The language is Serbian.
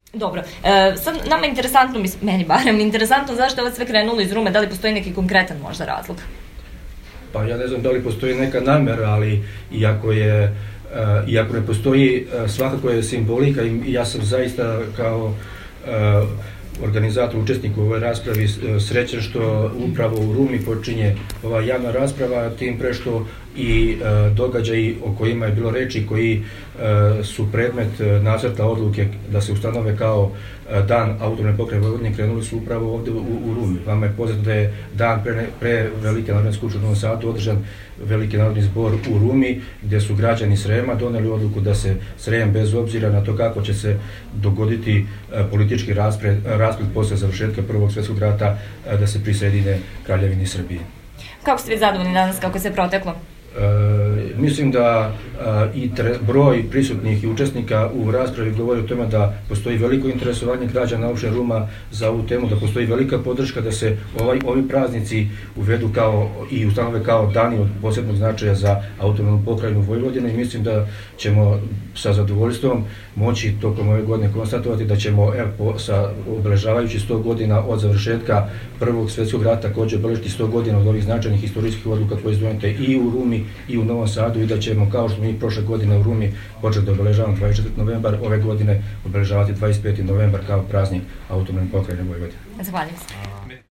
Dobro, sad nama je interesantno, meni barem interesantno zašto je ovo sve krenulo iz Rume, da li postoji neki konkretan možda razlog? Pa ja ne znam da li postoji neka namera, ali iako ne postoji, svakako je simbolika i ja sam zaista kao organizator, učesnik u ovoj raspravi srećan što upravo u Rumi počinje ova javna rasprava, tim pre što i događaji o kojima je bilo reči, koji su predmet nacrta odluke da se ustanove kao dan autonomne pokrajine Vojvodine, krenuli su upravo ovde u Rumi. Vama je poznato da je dan pre Velike narodne skupštine u Novom Sadu održan Veliki narodni zbor u Rumi, gde su građani Srema doneli odluku da se Srem, bez obzira na to kako će se dogoditi politički rasplet posle završetka Prvog svjetskog rata, da se prisajedine Kraljevini Srbije. Kako ste vi zadovoljni danas, kako se proteklo? Mislim da i broj prisutnih i učesnika u raspravi govori o tome da postoji veliko interesovanje građana opštine Ruma za ovu temu, da postoji velika podrška da se ovi praznici uvedu i ustanove kao dani od posebnog značaja za autonomnu pokrajinu Vojvodine, i mislim da ćemo sa zadovoljstvom moći tokom ove godine konstatovati da ćemo sa obeležavajući 100 godina od završetka Prvog svjetskog rata takođe obeležiti 100 godina od ovih značajnih istorijskih odluka koje su donete i u Rumi i u Novom Sadu, i da ćemo, kao što mi prošle godine u Rumi početi da obeležavamo 24. novembar, ove godine obeležavati 25. novembar kao praznik autonomne pokrajine Vojvodine. Zahvaljujem se.